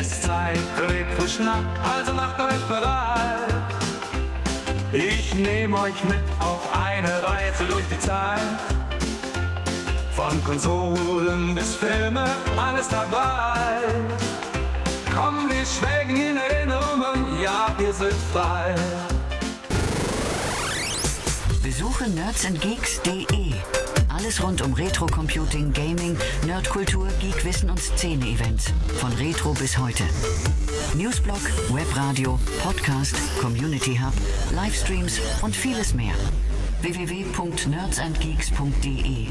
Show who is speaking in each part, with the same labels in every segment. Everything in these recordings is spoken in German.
Speaker 1: ist Zeit für Retro-Schnack, also macht euch bereit. Ich nehme euch mit auf eine Reise durch die Zeit. Von Konsolen bis Filme, alles dabei. Komm, wir schwelgen in Erinnerungen, ja, wir sind frei.
Speaker 2: Besuche nerdsandgeeks.de. Alles rund um Retro-Computing, Gaming, Nerdkultur, Geekwissen und Szene-Events. Von Retro bis heute. Newsblog, Webradio, Podcast, Community Hub, Livestreams und vieles mehr. www.nerdsandgeeks.de.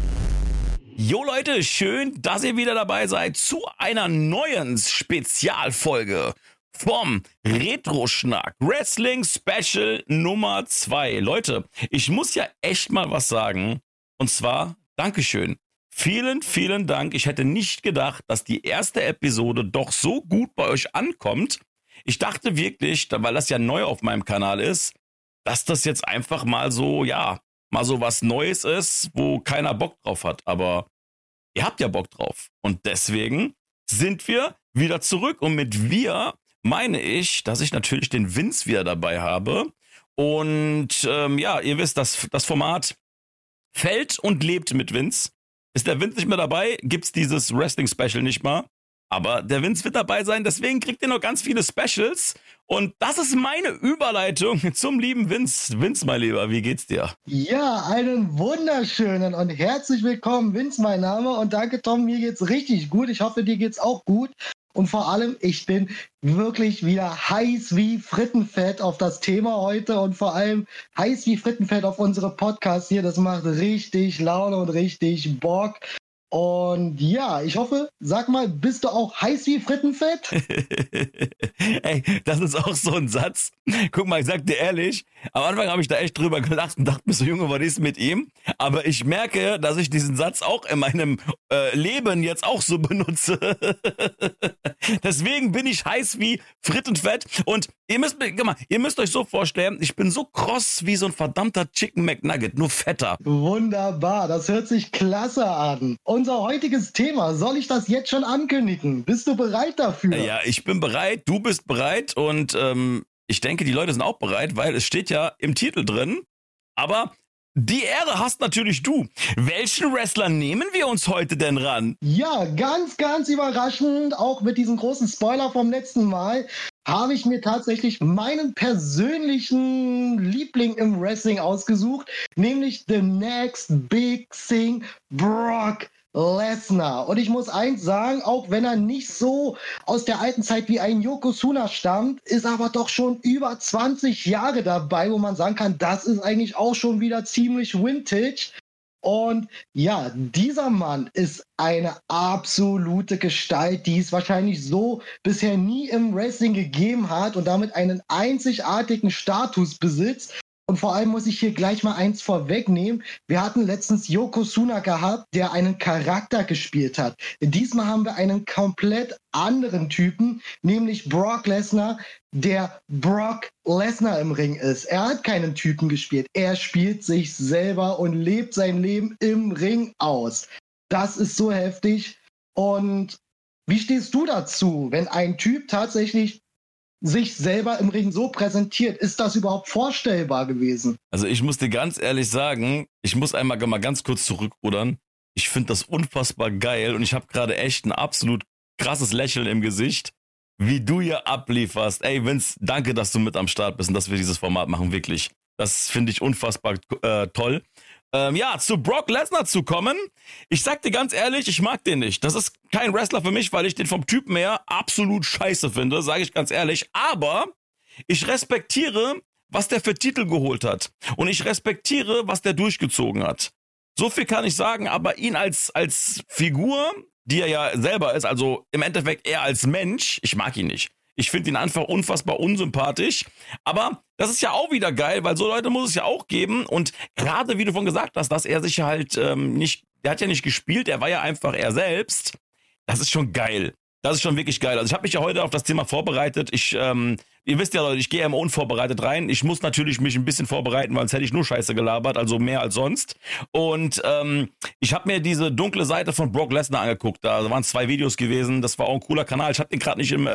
Speaker 3: Jo Leute, schön, dass ihr wieder dabei seid zu einer neuen Spezialfolge vom Retro-Schnack Wrestling Special Nummer 2. Leute, ich muss ja echt mal was sagen. Und zwar, Dankeschön. Vielen, vielen Dank. Ich hätte nicht gedacht, dass die erste Episode doch so gut bei euch ankommt. Ich dachte wirklich, weil das ja neu auf meinem Kanal ist, dass das jetzt einfach mal so, ja, mal so was Neues ist, wo keiner Bock drauf hat. Aber ihr habt ja Bock drauf. Und deswegen sind wir wieder zurück. Und mit wir meine ich, dass ich natürlich den Vince wieder dabei habe. Und ja, ihr wisst, das Format fällt und lebt mit Vince. Ist der Vince nicht mehr dabei, gibt's dieses Wrestling-Special nicht mal. Aber der Vince wird dabei sein, deswegen kriegt ihr noch ganz viele Specials. Und das ist meine Überleitung zum lieben Vince. Vince, mein Lieber, wie geht's dir?
Speaker 4: Ja, einen wunderschönen und herzlich willkommen. Vince, mein Name. Und danke, Tom, mir geht's richtig gut. Ich hoffe, dir geht's auch gut. Und vor allem, ich bin wirklich wieder heiß wie Frittenfett auf das Thema heute und vor allem heiß wie Frittenfett auf unsere Podcasts hier. Das macht richtig Laune und richtig Bock. Und ja, ich hoffe, sag mal, bist du auch heiß wie Frittenfett?
Speaker 3: Ey, das ist auch so ein Satz. Guck mal, ich sag dir ehrlich, am Anfang habe ich da echt drüber gelacht und dachte mir so, Junge, was ist mit ihm? Aber ich merke, dass ich diesen Satz auch in meinem Leben jetzt auch so benutze. Deswegen bin ich heiß wie Frittenfett. Und ihr müsst euch so vorstellen, ich bin so kross wie so ein verdammter Chicken McNugget, nur fetter.
Speaker 4: Wunderbar, das hört sich klasse an. Unser heutiges Thema, soll ich das jetzt schon ankündigen? Bist du bereit dafür?
Speaker 3: Ja, ich bin bereit, du bist bereit und ich denke, die Leute sind auch bereit, weil es steht ja im Titel drin. Aber die Ehre hast natürlich du. Welchen Wrestler nehmen wir uns heute denn ran?
Speaker 4: Ja, ganz, ganz überraschend, auch mit diesem großen Spoiler vom letzten Mal, habe ich mir tatsächlich meinen persönlichen Liebling im Wrestling ausgesucht, nämlich The Next Big Thing, Brock Lesnar. Und ich muss eins sagen, auch wenn er nicht so aus der alten Zeit wie ein Yokozuna stammt, ist aber doch schon über 20 Jahre dabei, wo man sagen kann, das ist eigentlich auch schon wieder ziemlich vintage. Und ja, dieser Mann ist eine absolute Gestalt, die es wahrscheinlich so bisher nie im Wrestling gegeben hat und damit einen einzigartigen Status besitzt. Und vor allem muss ich hier gleich mal eins vorwegnehmen. Wir hatten letztens Yokozuna gehabt, der einen Charakter gespielt hat. Diesmal haben wir einen komplett anderen Typen, nämlich Brock Lesnar, der Brock Lesnar im Ring ist. Er hat keinen Typen gespielt. Er spielt sich selber und lebt sein Leben im Ring aus. Das ist so heftig. Und wie stehst du dazu, wenn ein Typ tatsächlich sich selber im Ring so präsentiert? Ist das überhaupt vorstellbar gewesen?
Speaker 3: Also ich muss dir ganz ehrlich sagen, ich muss einmal mal ganz kurz zurückrudern. Ich finde das unfassbar geil und ich habe gerade echt ein absolut krasses Lächeln im Gesicht, wie du hier ablieferst. Ey Vince, danke, dass du mit am Start bist und dass wir dieses Format machen, wirklich. Das finde ich unfassbar toll. Ja, zu Brock Lesnar zu kommen, ich sag dir ganz ehrlich, ich mag den nicht. Das ist kein Wrestler für mich, weil ich den vom Typen her absolut scheiße finde, sage ich ganz ehrlich. Aber ich respektiere, was der für Titel geholt hat. Und ich respektiere, was der durchgezogen hat. So viel kann ich sagen, aber ihn als Figur, die er ja selber ist, also im Endeffekt eher als Mensch, ich mag ihn nicht. Ich finde ihn einfach unfassbar unsympathisch. Aber das ist ja auch wieder geil, weil so Leute muss es ja auch geben. Und gerade wie du von gesagt hast, dass er sich halt nicht, der hat ja nicht gespielt, er war ja einfach er selbst. Das ist schon geil. Das ist schon wirklich geil. Also ich habe mich ja heute auf das Thema vorbereitet. Ihr wisst ja, Leute, ich gehe ja immer unvorbereitet rein. Ich muss natürlich mich ein bisschen vorbereiten, weil sonst hätte ich nur Scheiße gelabert, also mehr als sonst. Und ich habe mir diese dunkle Seite von Brock Lesnar angeguckt. Da waren 2 Videos gewesen. Das war auch ein cooler Kanal. Ich habe den gerade nicht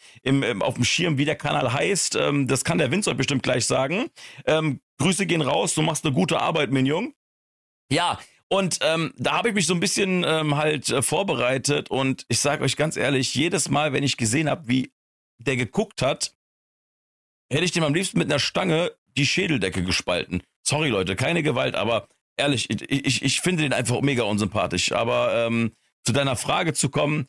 Speaker 3: auf dem Schirm, wie der Kanal heißt. Das kann der Vince euch bestimmt gleich sagen. Grüße gehen raus. Du machst eine gute Arbeit, mein Jung. Ja, und da habe ich mich so ein bisschen vorbereitet. Und ich sage euch ganz ehrlich, jedes Mal, wenn ich gesehen habe, wie der geguckt hat, hätte ich dem am liebsten mit einer Stange die Schädeldecke gespalten. Sorry, Leute, keine Gewalt, aber ehrlich, ich finde den einfach mega unsympathisch. Aber zu deiner Frage zu kommen,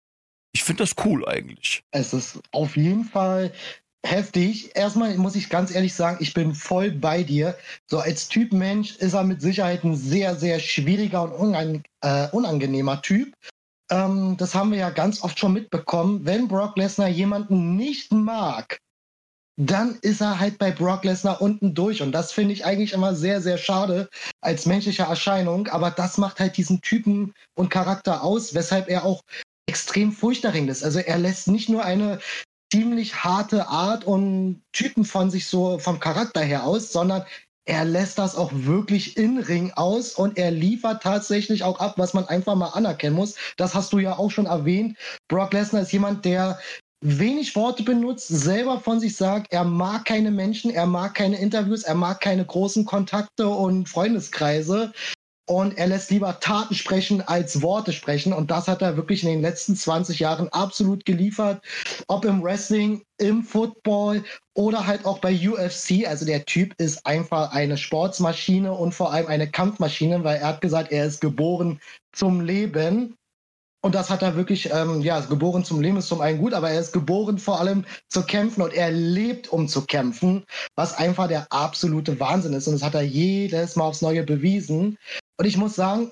Speaker 3: ich finde das cool eigentlich.
Speaker 4: Es ist auf jeden Fall heftig. Erstmal muss ich ganz ehrlich sagen, ich bin voll bei dir. So als Typ Mensch ist er mit Sicherheit ein sehr, sehr schwieriger und unangenehmer Typ. Das haben wir ja ganz oft schon mitbekommen. Wenn Brock Lesnar jemanden nicht mag, dann ist er halt bei Brock Lesnar unten durch. Und das finde ich eigentlich immer sehr, sehr schade als menschliche Erscheinung. Aber das macht halt diesen Typen und Charakter aus, weshalb er auch extrem furchterregend ist. Also er lässt nicht nur eine ziemlich harte Art und Typen von sich so vom Charakter her aus, sondern er lässt das auch wirklich in Ring aus und er liefert tatsächlich auch ab, was man einfach mal anerkennen muss. Das hast du ja auch schon erwähnt. Brock Lesnar ist jemand, der wenig Worte benutzt, selber von sich sagt, er mag keine Menschen, er mag keine Interviews, er mag keine großen Kontakte und Freundeskreise. Und er lässt lieber Taten sprechen als Worte sprechen. Und das hat er wirklich in den letzten 20 Jahren absolut geliefert. Ob im Wrestling, im Football oder halt auch bei UFC. Also der Typ ist einfach eine Sportsmaschine und vor allem eine Kampfmaschine, weil er hat gesagt, er ist geboren zum Leben. Und das hat er wirklich, geboren zum Leben ist zum einen gut, aber er ist geboren vor allem zu kämpfen und er lebt, um zu kämpfen, was einfach der absolute Wahnsinn ist. Und das hat er jedes Mal aufs Neue bewiesen. Und ich muss sagen,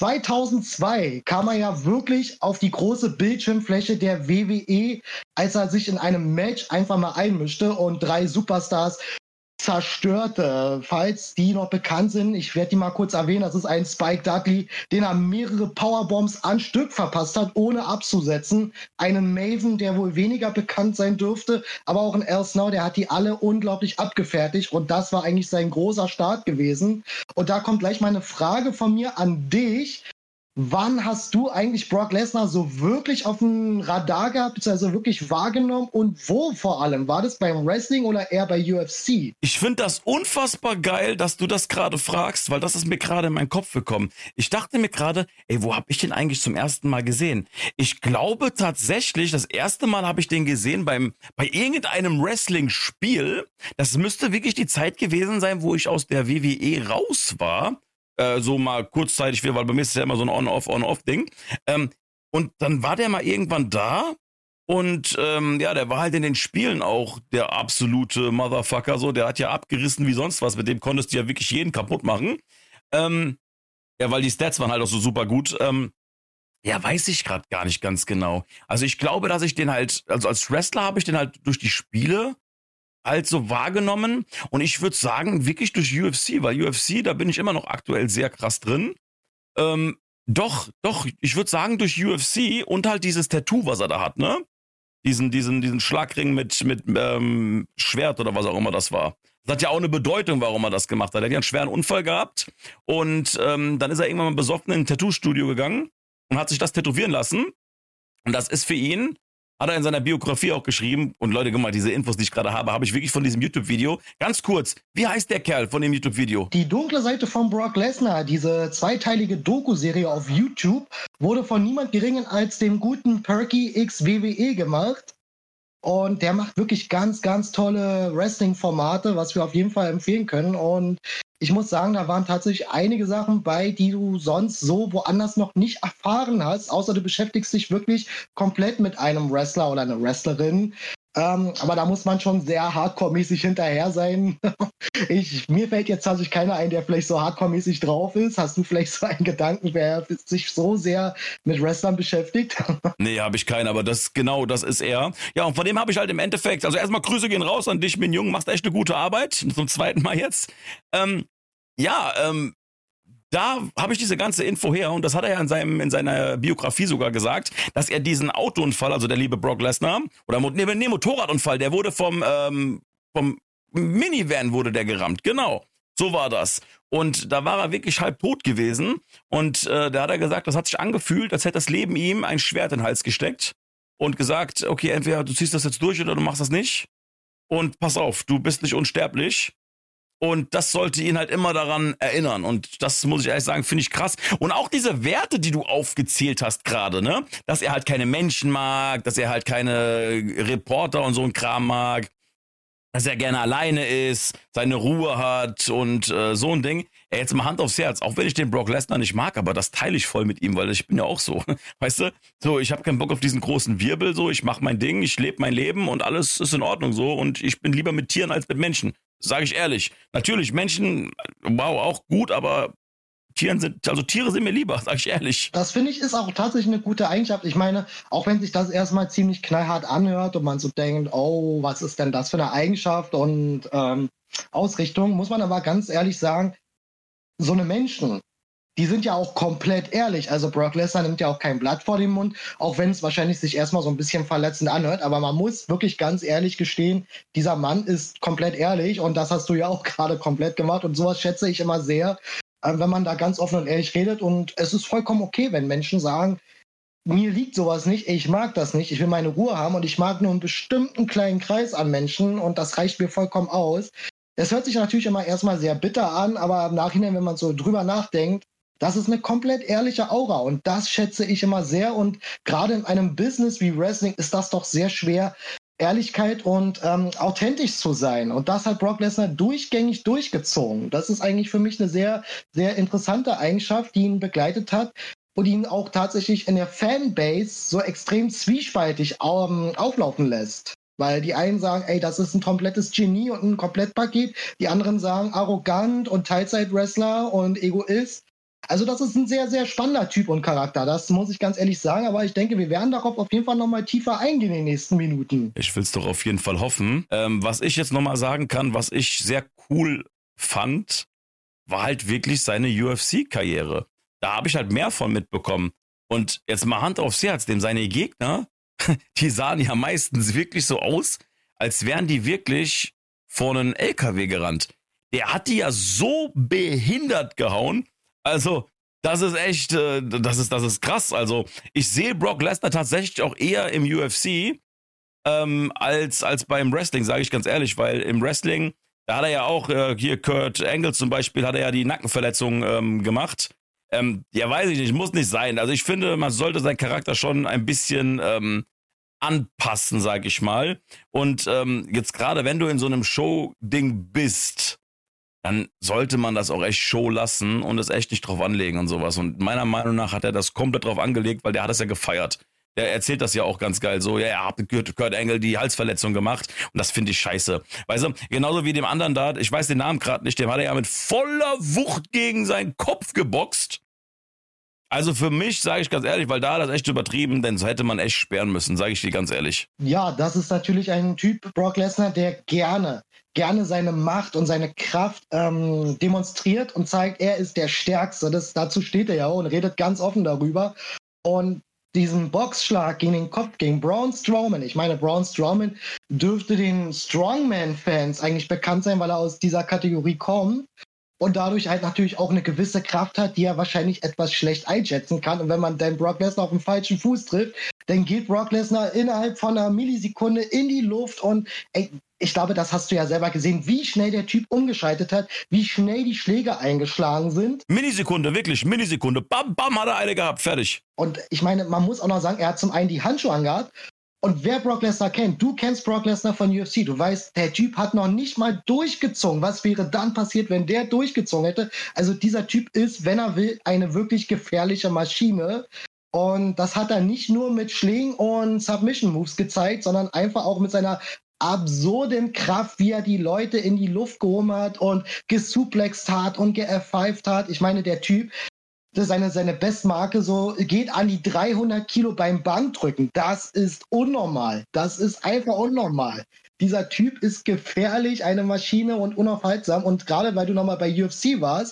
Speaker 4: 2002 kam er ja wirklich auf die große Bildschirmfläche der WWE, als er sich in einem Match einfach mal einmischte und 3 Superstars zerstörte. Falls die noch bekannt sind, ich werde die mal kurz erwähnen, das ist ein Spike Dudley, den er mehrere Powerbombs an Stück verpasst hat, ohne abzusetzen. Einen Maven, der wohl weniger bekannt sein dürfte, aber auch ein Al Snow, der hat die alle unglaublich abgefertigt und das war eigentlich sein großer Start gewesen. Und da kommt gleich mal eine Frage von mir an dich. Wann hast du eigentlich Brock Lesnar so wirklich auf dem Radar gehabt, beziehungsweise wirklich wahrgenommen und wo vor allem? War das beim Wrestling oder eher bei UFC?
Speaker 3: Ich finde das unfassbar geil, dass du das gerade fragst, weil das ist mir gerade in meinen Kopf gekommen. Ich dachte mir gerade, wo habe ich den eigentlich zum ersten Mal gesehen? Ich glaube tatsächlich, das erste Mal habe ich den gesehen bei irgendeinem Wrestling-Spiel. Das müsste wirklich die Zeit gewesen sein, wo ich aus der WWE raus war. So mal kurzzeitig, weil bei mir ist es ja immer so ein On-Off-Ding. Und dann war der mal irgendwann da und der war halt in den Spielen auch der absolute Motherfucker, so, der hat ja abgerissen wie sonst was, mit dem konntest du ja wirklich jeden kaputt machen. Weil die Stats waren halt auch so super gut. Weiß ich gerade gar nicht ganz genau. Also ich glaube, dass ich den halt, also als Wrestler habe ich den halt durch die Spiele halt so wahrgenommen und ich würde sagen, wirklich durch UFC, weil UFC, da bin ich immer noch aktuell sehr krass drin. Doch, ich würde sagen durch UFC und halt dieses Tattoo, was er da hat, ne? Diesen Schlagring mit Schwert oder was auch immer das war. Das hat ja auch eine Bedeutung, warum er das gemacht hat. Er hat ja einen schweren Unfall gehabt und dann ist er irgendwann mal besoffen in ein Tattoo-Studio gegangen und hat sich das tätowieren lassen. Und das ist für ihn, hat er in seiner Biografie auch geschrieben. Und Leute, guck mal, diese Infos, die ich gerade habe ich wirklich von diesem YouTube-Video. Ganz kurz, wie heißt der Kerl von dem YouTube-Video?
Speaker 4: Die dunkle Seite von Brock Lesnar, diese zweiteilige Doku-Serie auf YouTube, wurde von niemand Geringen als dem guten Perky X WWE gemacht. Und der macht wirklich ganz, ganz tolle Wrestling-Formate, was wir auf jeden Fall empfehlen können. Und ich muss sagen, da waren tatsächlich einige Sachen bei, die du sonst so woanders noch nicht erfahren hast, außer du beschäftigst dich wirklich komplett mit einem Wrestler oder einer Wrestlerin. Aber da muss man schon sehr hardcore-mäßig hinterher sein. Mir fällt jetzt tatsächlich keiner ein, der vielleicht so hardcore-mäßig drauf ist. Hast du vielleicht so einen Gedanken, wer sich so sehr mit Wrestlern beschäftigt?
Speaker 3: Nee, habe ich keinen, aber das ist er. Ja, und von dem habe ich halt im Endeffekt, also erstmal Grüße gehen raus an dich, mein Jung, machst echt eine gute Arbeit. Zum zweiten Mal jetzt. da habe ich diese ganze Info her und das hat er ja in seiner Biografie sogar gesagt, dass er diesen Autounfall, also der liebe Brock Lesnar, oder Motorradunfall, der wurde vom Minivan wurde der gerammt, genau. So war das. Und da war er wirklich halb tot gewesen. Und da hat er gesagt, das hat sich angefühlt, als hätte das Leben ihm ein Schwert in den Hals gesteckt und gesagt, okay, entweder du ziehst das jetzt durch oder du machst das nicht. Und pass auf, du bist nicht unsterblich. Und das sollte ihn halt immer daran erinnern. Und das muss ich ehrlich sagen, finde ich krass. Und auch diese Werte, die du aufgezählt hast gerade, ne? Dass er halt keine Menschen mag, dass er halt keine Reporter und so ein Kram mag, dass er gerne alleine ist, seine Ruhe hat und so ein Ding. Ey, jetzt mal Hand aufs Herz, auch wenn ich den Brock Lesnar nicht mag, aber das teile ich voll mit ihm, weil ich bin ja auch so, weißt du? So, ich habe keinen Bock auf diesen großen Wirbel, so, ich mache mein Ding, ich lebe mein Leben und alles ist in Ordnung so und ich bin lieber mit Tieren als mit Menschen, sage ich ehrlich. Natürlich, Menschen, wow, auch gut, aber Tiere sind mir lieber, sag ich ehrlich.
Speaker 4: Das finde ich ist auch tatsächlich eine gute Eigenschaft. Ich meine, auch wenn sich das erstmal ziemlich knallhart anhört und man so denkt, oh, was ist denn das für eine Eigenschaft und Ausrichtung, muss man aber ganz ehrlich sagen, so eine Menschen, die sind ja auch komplett ehrlich. Also Brock Lesnar nimmt ja auch kein Blatt vor den Mund, auch wenn es wahrscheinlich sich erstmal so ein bisschen verletzend anhört. Aber man muss wirklich ganz ehrlich gestehen, dieser Mann ist komplett ehrlich und das hast du ja auch gerade komplett gemacht und sowas schätze ich immer sehr, wenn man da ganz offen und ehrlich redet. Und es ist vollkommen okay, wenn Menschen sagen, mir liegt sowas nicht, ich mag das nicht, ich will meine Ruhe haben und ich mag nur einen bestimmten kleinen Kreis an Menschen und das reicht mir vollkommen aus. Es hört sich natürlich immer erstmal sehr bitter an, aber im Nachhinein, wenn man so drüber nachdenkt, das ist eine komplett ehrliche Aura und das schätze ich immer sehr und gerade in einem Business wie Wrestling ist das doch sehr schwer, Ehrlichkeit und authentisch zu sein. Und das hat Brock Lesnar durchgängig durchgezogen. Das ist eigentlich für mich eine sehr, sehr interessante Eigenschaft, die ihn begleitet hat und ihn auch tatsächlich in der Fanbase so extrem zwiespaltig auflaufen lässt. Weil die einen sagen, ey, das ist ein komplettes Genie und ein Komplettpaket. Die anderen sagen, arrogant und Teilzeit-Wrestler und Egoist. Also das ist ein sehr, sehr spannender Typ und Charakter, das muss ich ganz ehrlich sagen, aber ich denke, wir werden darauf auf jeden Fall nochmal tiefer eingehen in den nächsten Minuten.
Speaker 3: Ich will es doch auf jeden Fall hoffen. Was ich jetzt nochmal sagen kann, was ich sehr cool fand, war halt wirklich seine UFC-Karriere. Da habe ich halt mehr von mitbekommen. Und jetzt mal Hand aufs Herz, dem seine Gegner, die sahen ja meistens wirklich so aus, als wären die wirklich vor einen LKW gerannt. Der hat die ja so behindert gehauen. Also, das ist echt, das ist krass. Also, ich sehe Brock Lesnar tatsächlich auch eher im UFC als beim Wrestling, sage ich ganz ehrlich, weil im Wrestling, da hat er ja auch, hier Kurt Angle zum Beispiel, hat er ja die Nackenverletzung gemacht. Ja, weiß ich nicht, muss nicht sein. Also, ich finde, man sollte seinen Charakter schon ein bisschen anpassen, sage ich mal. Und jetzt gerade, wenn du in so einem Show-Ding bist, dann sollte man das auch echt Show lassen und es echt nicht drauf anlegen und sowas. Und meiner Meinung nach hat er das komplett drauf angelegt, weil der hat das ja gefeiert. Der erzählt das ja auch ganz geil so, ja, er hat Kurt Angle die Halsverletzung gemacht und das finde ich scheiße. Weißt du, genauso wie dem anderen da, ich weiß den Namen gerade nicht, dem hat er ja mit voller Wucht gegen seinen Kopf geboxt. Also für mich, sage ich ganz ehrlich, weil da hat das echt übertrieben, denn so hätte man echt sperren müssen, sage ich dir ganz ehrlich.
Speaker 4: Ja, das ist natürlich ein Typ, Brock Lesnar, der gerne seine Macht und seine Kraft demonstriert und zeigt, er ist der Stärkste. Dazu steht er ja auch und redet ganz offen darüber. Und diesen Boxschlag gegen den Kopf, gegen Braun Strowman, ich meine, Braun Strowman dürfte den Strongman-Fans eigentlich bekannt sein, weil er aus dieser Kategorie kommt. Und dadurch halt natürlich auch eine gewisse Kraft hat, die er wahrscheinlich etwas schlecht einschätzen kann. Und wenn man dann Brock Lesnar auf den falschen Fuß trifft, dann geht Brock Lesnar innerhalb von einer Millisekunde in die Luft. Und ey, ich glaube, das hast du ja selber gesehen, wie schnell der Typ umgeschaltet hat, wie schnell die Schläge eingeschlagen sind.
Speaker 3: Millisekunde, wirklich, Millisekunde. Bam, bam, hat er eine gehabt, fertig.
Speaker 4: Und ich meine, man muss auch noch sagen, er hat zum einen die Handschuhe angehabt. Und wer Brock Lesnar kennt, du kennst Brock Lesnar von UFC, du weißt, der Typ hat noch nicht mal durchgezogen. Was wäre dann passiert, wenn der durchgezogen hätte? Also dieser Typ ist, wenn er will, eine wirklich gefährliche Maschine. Und das hat er nicht nur mit Schlägen und Submission-Moves gezeigt, sondern einfach auch mit seiner absurden Kraft, wie er die Leute in die Luft gehoben hat und gesuplext hat und ge-F5'd hat. Ich meine, der Typ, seine Bestmarke so geht an die 300 Kilo beim Bankdrücken. Das ist unnormal. Das ist einfach unnormal. Dieser Typ ist gefährlich, eine Maschine und unaufhaltsam. Und gerade weil du nochmal bei UFC warst,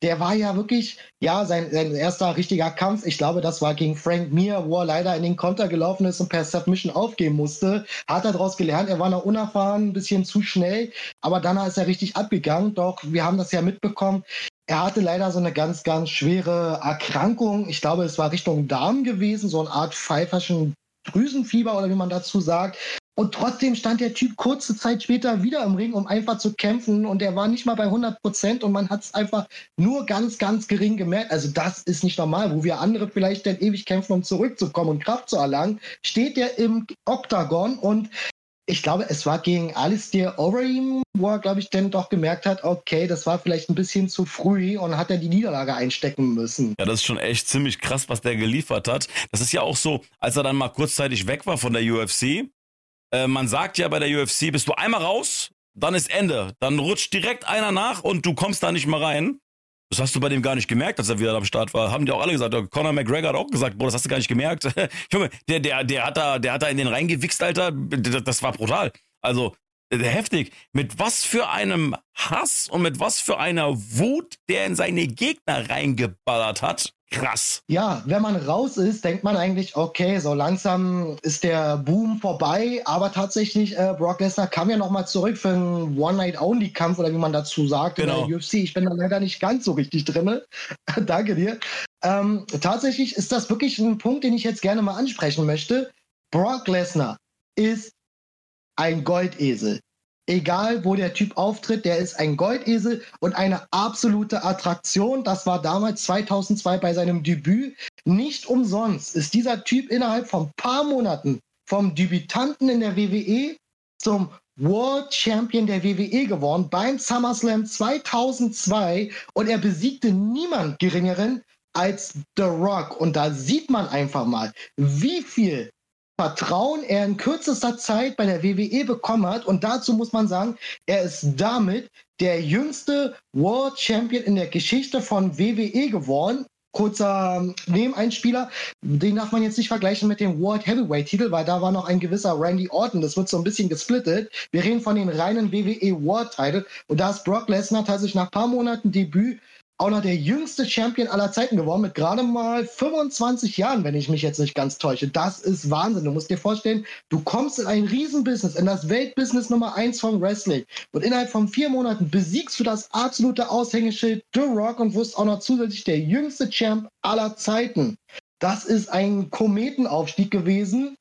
Speaker 4: der war ja wirklich, ja, sein erster richtiger Kampf. Ich glaube, das war gegen Frank Mir, wo er leider in den Konter gelaufen ist und per Submission aufgeben musste. Hat er daraus gelernt, er war noch unerfahren, ein bisschen zu schnell, aber danach ist er richtig abgegangen. Doch wir haben das ja mitbekommen. Er hatte leider so eine ganz, ganz schwere Erkrankung. Ich glaube, es war Richtung Darm gewesen, so eine Art pfeiferschen Drüsenfieber oder wie man dazu sagt. Und trotzdem stand der Typ kurze Zeit später wieder im Ring, um einfach zu kämpfen. Und er war nicht mal bei 100% und man hat es einfach nur ganz, ganz gering gemerkt. Also das ist nicht normal, wo wir andere vielleicht dann ewig kämpfen, um zurückzukommen und Kraft zu erlangen. Steht er im Oktagon und ich glaube, es war gegen Alistair Overeem, wo er, glaube ich, dann doch gemerkt hat, okay, das war vielleicht ein bisschen zu früh und hat er die Niederlage einstecken müssen.
Speaker 3: Ja, das ist schon echt ziemlich krass, was der geliefert hat. Das ist ja auch so, als er dann mal kurzzeitig weg war von der UFC. Man sagt ja bei der UFC, bist du einmal raus, dann ist Ende. Dann rutscht direkt einer nach und du kommst da nicht mehr rein. Das hast du bei dem gar nicht gemerkt, als er wieder am Start war. Haben die auch alle gesagt. Conor McGregor hat auch gesagt, boah, das hast du gar nicht gemerkt. Junge, der hat da in den reingewichst, Alter. Das war brutal. Also, heftig. Mit was für einem Hass und mit was für einer Wut der in seine Gegner reingeballert hat. Krass.
Speaker 4: Ja, wenn man raus ist, denkt man eigentlich, okay, so langsam ist der Boom vorbei. Aber tatsächlich, Brock Lesnar kam ja nochmal zurück für einen One-Night-Only-Kampf oder wie man dazu sagt in der UFC. Ich bin da leider nicht ganz so richtig drin. Danke dir. Tatsächlich ist das wirklich ein Punkt, den ich jetzt gerne mal ansprechen möchte. Brock Lesnar ist ein Goldesel. Egal, wo der Typ auftritt, der ist ein Goldesel und eine absolute Attraktion. Das war damals 2002 bei seinem Debüt. Nicht umsonst ist dieser Typ innerhalb von ein paar Monaten vom Debütanten in der WWE zum World Champion der WWE geworden beim SummerSlam 2002 und er besiegte niemand Geringeren als The Rock. Und da sieht man einfach mal, wie viel Vertrauen er in kürzester Zeit bei der WWE bekommen hat. Und dazu muss man sagen, er ist damit der jüngste World Champion in der Geschichte von WWE geworden. Kurzer Nebeneinspieler, den darf man jetzt nicht vergleichen mit dem World Heavyweight Titel, weil da war noch ein gewisser Randy Orton. Das wird so ein bisschen gesplittet. Wir reden von den reinen WWE World Title. Und da ist Brock Lesnar tatsächlich nach ein paar Monaten Debüt auch noch der jüngste Champion aller Zeiten geworden, mit gerade mal 25 Jahren, wenn ich mich jetzt nicht ganz täusche. Das ist Wahnsinn. Du musst dir vorstellen, du kommst in ein Riesenbusiness, in das Weltbusiness Nummer 1 vom Wrestling und innerhalb von 4 Monaten besiegst du das absolute Aushängeschild The Rock und wirst auch noch zusätzlich der jüngste Champ aller Zeiten. Das ist ein Kometenaufstieg gewesen.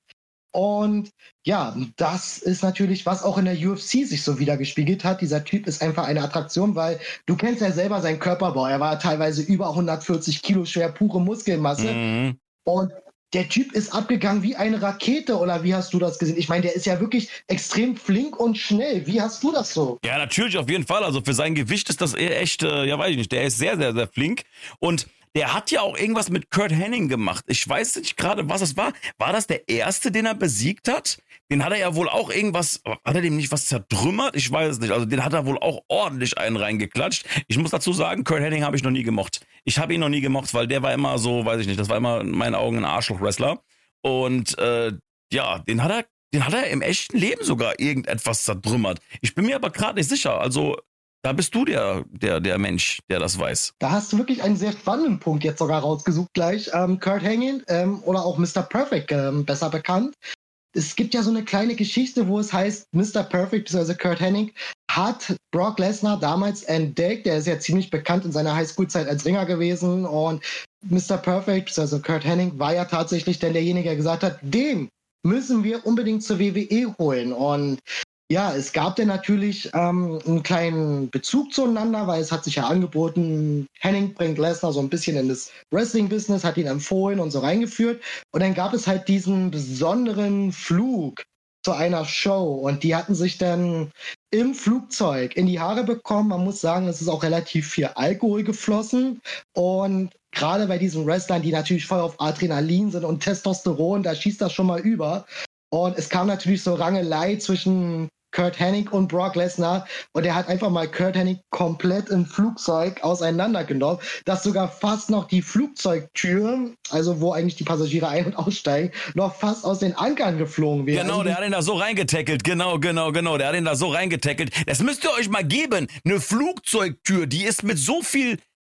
Speaker 4: Und ja, das ist natürlich, was auch in der UFC sich so wiedergespiegelt hat. Dieser Typ ist einfach eine Attraktion, weil du kennst ja selber seinen Körperbau. Er war teilweise über 140 Kilo schwer, pure Muskelmasse. Mhm. Und der Typ ist abgegangen wie eine Rakete, oder wie hast du das gesehen? Ich meine, der ist ja wirklich extrem flink und schnell. Wie hast du das so?
Speaker 3: Ja, natürlich, auf jeden Fall. Also für sein Gewicht ist das echt, ja weiß ich nicht, der ist sehr, sehr, sehr flink. Und der hat ja auch irgendwas mit Curt Hennig gemacht. Ich weiß nicht gerade, was es war. War das der erste, den er besiegt hat? Den hat er ja wohl auch irgendwas, hat er dem nicht was zertrümmert? Ich weiß es nicht. Also den hat er wohl auch ordentlich einen reingeklatscht. Ich muss dazu sagen, Curt Hennig habe ich noch nie gemocht. Ich habe ihn noch nie gemocht, weil der war immer so, weiß ich nicht, das war immer in meinen Augen ein Arschloch-Wrestler. Und ja, den hat er im echten Leben sogar irgendetwas zertrümmert. Ich bin mir aber gerade nicht sicher. Also da bist du der Mensch, der das weiß.
Speaker 4: Da hast du wirklich einen sehr spannenden Punkt jetzt sogar rausgesucht gleich. Curt Hennig oder auch Mr. Perfect besser bekannt. Es gibt ja so eine kleine Geschichte, wo es heißt, Mr. Perfect bzw. Curt Hennig hat Brock Lesnar damals entdeckt. Der ist ja ziemlich bekannt in seiner Highschool-Zeit als Ringer gewesen. Und Mr. Perfect bzw. Curt Hennig war ja tatsächlich dann derjenige, der gesagt hat, den müssen wir unbedingt zur WWE holen. Und ja, es gab dann natürlich einen kleinen Bezug zueinander, weil es hat sich ja angeboten, Hennig bringt Lesnar so ein bisschen in das Wrestling-Business, hat ihn empfohlen und so reingeführt. Und dann gab es halt diesen besonderen Flug zu einer Show und die hatten sich dann im Flugzeug in die Haare bekommen. Man muss sagen, es ist auch relativ viel Alkohol geflossen und gerade bei diesen Wrestlern, die natürlich voll auf Adrenalin sind und Testosteron, da schießt das schon mal über. Und es kam natürlich so Rangelei zwischen Curt Hennig und Brock Lesnar und er hat einfach mal Curt Hennig komplett im Flugzeug auseinandergenommen, dass sogar fast noch die Flugzeugtür, also wo eigentlich die Passagiere ein- und aussteigen, noch fast aus den Ankern geflogen wäre.
Speaker 3: Genau, der hat ihn da so reingetackelt, genau, der hat ihn da so reingetackelt. Das müsst ihr euch mal geben, eine Flugzeugtür, die ist mit so viel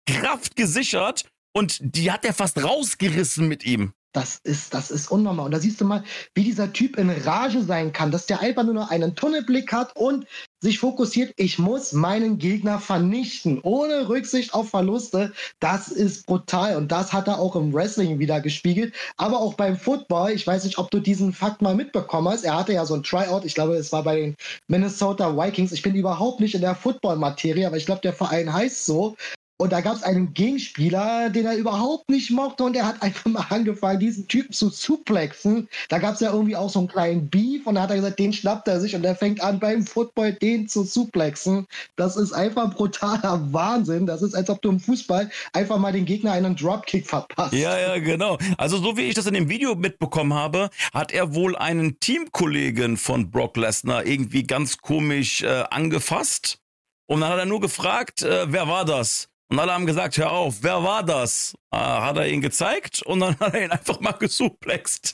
Speaker 3: Kraft gesichert und die hat er fast rausgerissen mit ihm.
Speaker 4: Das ist unnormal. Und da siehst du mal, wie dieser Typ in Rage sein kann, dass der einfach nur noch einen Tunnelblick hat und sich fokussiert, ich muss meinen Gegner vernichten, ohne Rücksicht auf Verluste. Das ist brutal. Und das hat er auch im Wrestling wieder gespiegelt. Aber auch beim Football, ich weiß nicht, ob du diesen Fakt mal mitbekommen hast. Er hatte ja so ein Tryout, ich glaube, es war bei den Minnesota Vikings. Ich bin überhaupt nicht in der Football-Materie, aber ich glaube, der Verein heißt so. Und da gab es einen Gegenspieler, den er überhaupt nicht mochte und er hat einfach mal angefangen, diesen Typen zu suplexen. Da gab es ja irgendwie auch so einen kleinen Beef und da hat er gesagt, den schnappt er sich und er fängt an, beim Football den zu suplexen. Das ist einfach brutaler Wahnsinn. Das ist, als ob du im Fußball einfach mal den Gegner einen Dropkick verpasst.
Speaker 3: Ja, genau. Also so wie ich das in dem Video mitbekommen habe, hat er wohl einen Teamkollegen von Brock Lesnar irgendwie ganz komisch angefasst. Und dann hat er nur gefragt, wer war das? Und alle haben gesagt, hör auf, wer war das? Hat er ihn gezeigt und dann hat er ihn einfach mal gesuplext.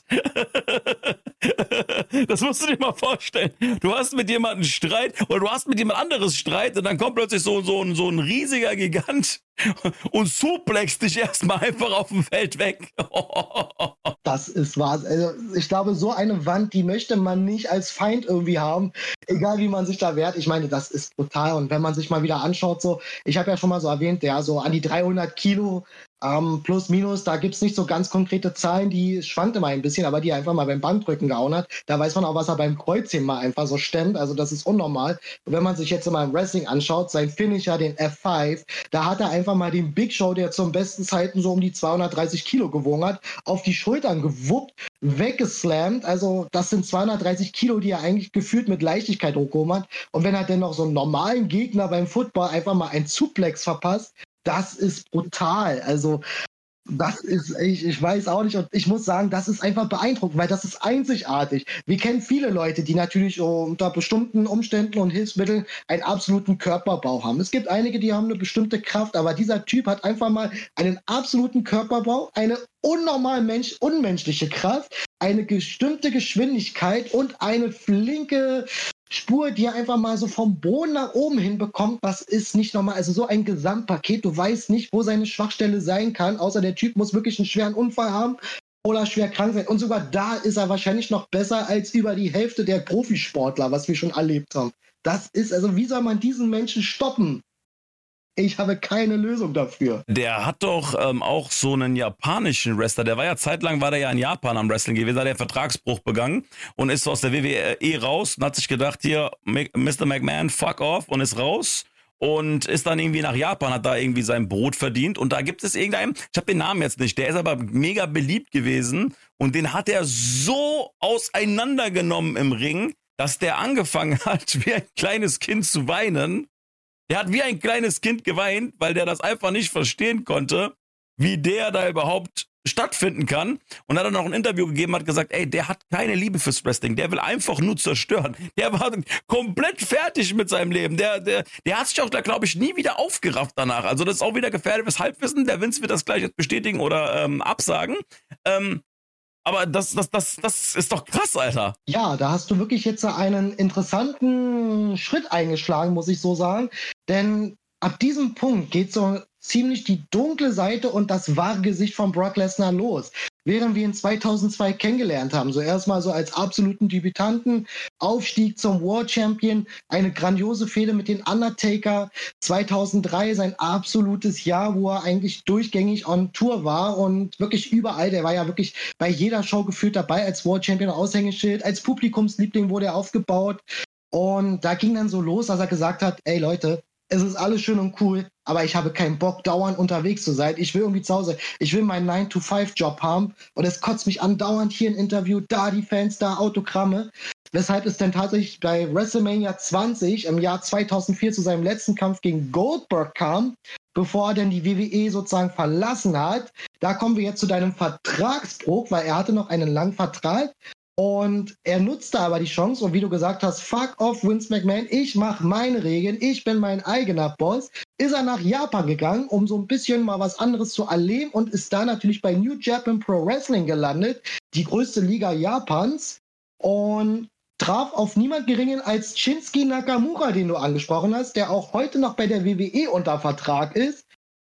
Speaker 3: Das musst du dir mal vorstellen. Du hast mit jemandem Streit oder du hast mit jemand anderes Streit und dann kommt plötzlich so ein riesiger Gigant und suplext dich erstmal einfach auf dem Feld weg.
Speaker 4: Das ist wahr. Also ich glaube, so eine Wand, die möchte man nicht als Feind irgendwie haben, egal wie man sich da wehrt. Ich meine, das ist brutal. Und wenn man sich mal wieder anschaut, so, ich habe ja schon mal so erwähnt, ja, so an die 300 Kilo plus, minus, da gibt es nicht so ganz konkrete Zahlen, die schwankt immer ein bisschen, aber die er einfach mal beim Bankdrücken gehauen hat. Da weiß man auch, was er beim Kreuzheben mal einfach so stemmt. Also das ist unnormal. Und wenn man sich jetzt mal im Wrestling anschaut, sein Finisher, den F5, da hat er einfach mal den Big Show, der zum besten Zeiten so um die 230 Kilo gewogen hat, auf die Schultern gewuppt, weggeslammt. Also das sind 230 Kilo, die er eigentlich gefühlt mit Leichtigkeit hochgehoben hat. Und wenn er dann noch so einen normalen Gegner beim Football einfach mal einen Suplex verpasst, das ist brutal. Also das ist, ich weiß auch nicht, und ich muss sagen, das ist einfach beeindruckend, weil das ist einzigartig. Wir kennen viele Leute, die natürlich unter bestimmten Umständen und Hilfsmitteln einen absoluten Körperbau haben. Es gibt einige, die haben eine bestimmte Kraft, aber dieser Typ hat einfach mal einen absoluten Körperbau, eine unnormal unmenschliche Kraft, eine bestimmte Geschwindigkeit und eine flinke Spur, die er einfach mal so vom Boden nach oben hinbekommt, das ist nicht normal. Also so ein Gesamtpaket, du weißt nicht, wo seine Schwachstelle sein kann, außer der Typ muss wirklich einen schweren Unfall haben oder schwer krank sein. Und sogar da ist er wahrscheinlich noch besser als über die Hälfte der Profisportler, was wir schon erlebt haben. Das ist, also wie soll man diesen Menschen stoppen? Ich habe keine Lösung dafür.
Speaker 3: Der hat doch auch so einen japanischen Wrestler, der war ja zeitlang, war der ja in Japan am Wrestling gewesen, hat er Vertragsbruch begangen und ist aus der WWE raus und hat sich gedacht, hier, Mr. McMahon, fuck off, und ist raus und ist dann irgendwie nach Japan, hat da irgendwie sein Brot verdient und da gibt es irgendeinen, ich habe den Namen jetzt nicht, der ist aber mega beliebt gewesen und den hat er so auseinandergenommen im Ring, dass der angefangen hat, wie ein kleines Kind zu weinen. Der hat wie ein kleines Kind geweint, weil der das einfach nicht verstehen konnte, wie der da überhaupt stattfinden kann. Und hat dann noch ein Interview gegeben, hat gesagt, ey, der hat keine Liebe fürs Wrestling, der will einfach nur zerstören. Der war komplett fertig mit seinem Leben. Der hat sich auch da, glaube ich, nie wieder aufgerafft danach. Also das ist auch wieder gefährliches Halbwissen. Der Vince wird das gleich jetzt bestätigen oder absagen. Aber das ist doch krass, Alter.
Speaker 4: Ja, da hast du wirklich jetzt einen interessanten Schritt eingeschlagen, muss ich so sagen. Denn ab diesem Punkt geht so ziemlich die dunkle Seite und das wahre Gesicht von Brock Lesnar los. Während wir ihn 2002 kennengelernt haben, so erstmal so als absoluten Debütanten, Aufstieg zum World Champion, eine grandiose Fehde mit den Undertaker, 2003 sein absolutes Jahr, wo er eigentlich durchgängig on Tour war und wirklich überall, der war ja wirklich bei jeder Show gefühlt dabei als World Champion, Aushängeschild, als Publikumsliebling wurde er aufgebaut und da ging dann so los, dass er gesagt hat, ey Leute, es ist alles schön und cool, aber ich habe keinen Bock, dauernd unterwegs zu sein. Ich will irgendwie zu Hause, ich will meinen 9-to-5-Job haben und es kotzt mich an, dauernd hier ein Interview, da die Fans, da Autogramme. Weshalb es dann tatsächlich bei WrestleMania 20 im Jahr 2004 zu seinem letzten Kampf gegen Goldberg kam, bevor er dann die WWE sozusagen verlassen hat. Da kommen wir jetzt zu deinem Vertragsbruch, weil er hatte noch einen langen Vertrag. Und er nutzte aber die Chance und wie du gesagt hast, fuck off Vince McMahon, ich mache meine Regeln, ich bin mein eigener Boss, ist er nach Japan gegangen, um so ein bisschen mal was anderes zu erleben und ist da natürlich bei New Japan Pro Wrestling gelandet, die größte Liga Japans und traf auf niemand geringen als Shinsuke Nakamura, den du angesprochen hast, der auch heute noch bei der WWE unter Vertrag ist.